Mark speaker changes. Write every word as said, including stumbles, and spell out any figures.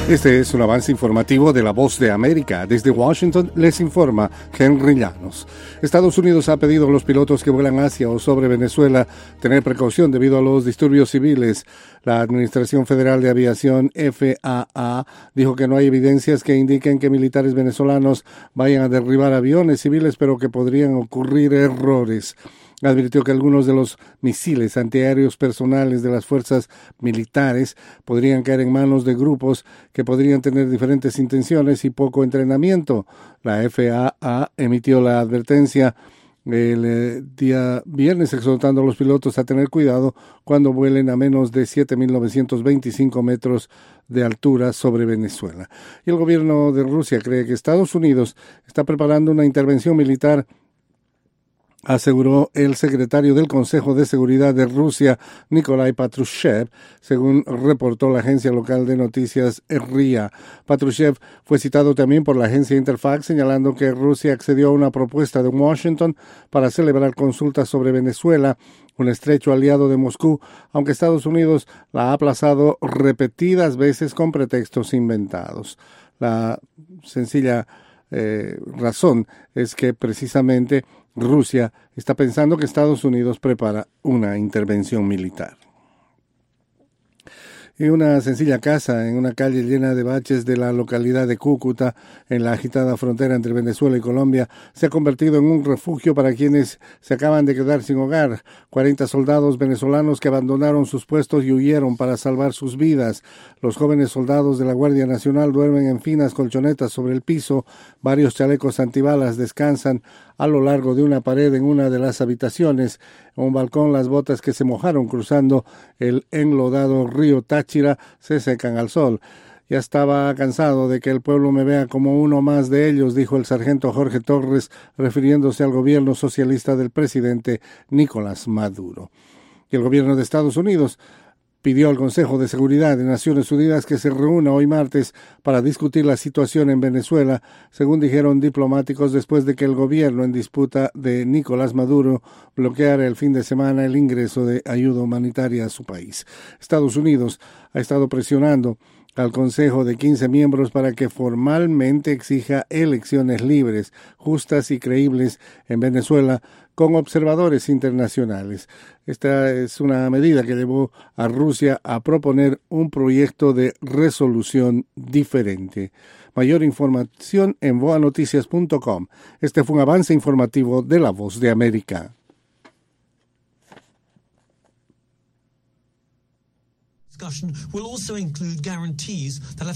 Speaker 1: Este es un avance informativo de La Voz de América. Desde Washington les informa Henry Llanos. Estados Unidos ha pedido a los pilotos que vuelan hacia o sobre Venezuela tener precaución debido a los disturbios civiles. La Administración Federal de Aviación, F A A, dijo que no hay evidencias que indiquen que militares venezolanos vayan a derribar aviones civiles, pero que podrían ocurrir errores. Advirtió que algunos de los misiles antiaéreos personales de las fuerzas militares podrían caer en manos de grupos que podrían tener diferentes intenciones y poco entrenamiento. La F A A emitió la advertencia el eh, día viernes exhortando a los pilotos a tener cuidado cuando vuelen a menos de siete mil novecientos veinticinco metros de altura sobre Venezuela. Y el gobierno de Rusia cree que Estados Unidos está preparando una intervención militar, aseguró el secretario del Consejo de Seguridad de Rusia, Nikolai Patrushev, según reportó la agencia local de noticias R I A. Patrushev fue citado también por la agencia Interfax, señalando que Rusia accedió a una propuesta de Washington para celebrar consultas sobre Venezuela, un estrecho aliado de Moscú, aunque Estados Unidos la ha aplazado repetidas veces con pretextos inventados. La sencilla eh, razón es que precisamente Rusia está pensando que Estados Unidos prepara una intervención militar. Y una sencilla casa en una calle llena de baches de la localidad de Cúcuta, en la agitada frontera entre Venezuela y Colombia, se ha convertido en un refugio para quienes se acaban de quedar sin hogar. cuarenta soldados venezolanos que abandonaron sus puestos y huyeron para salvar sus vidas. Los jóvenes soldados de la Guardia Nacional duermen en finas colchonetas sobre el piso. Varios chalecos antibalas descansan a lo largo de una pared en una de las habitaciones. En un balcón, las botas que se mojaron cruzando el enlodado río Táchira se secan al sol. Ya estaba cansado de que el pueblo me vea como uno más de ellos, dijo el sargento Jorge Torres, refiriéndose al gobierno socialista del presidente Nicolás Maduro. Y el gobierno de Estados Unidos pidió al Consejo de Seguridad de Naciones Unidas que se reúna hoy martes para discutir la situación en Venezuela, según dijeron diplomáticos, después de que el gobierno en disputa de Nicolás Maduro bloqueara el fin de semana el ingreso de ayuda humanitaria a su país. Estados Unidos ha estado presionando al Consejo de quince miembros para que formalmente exija elecciones libres, justas y creíbles en Venezuela con observadores internacionales. Esta es una medida que llevó a Rusia a proponer un proyecto de resolución diferente. Mayor información en voa noticias punto com. Este fue un avance informativo de La Voz de América.
Speaker 2: Discussion will also include guarantees that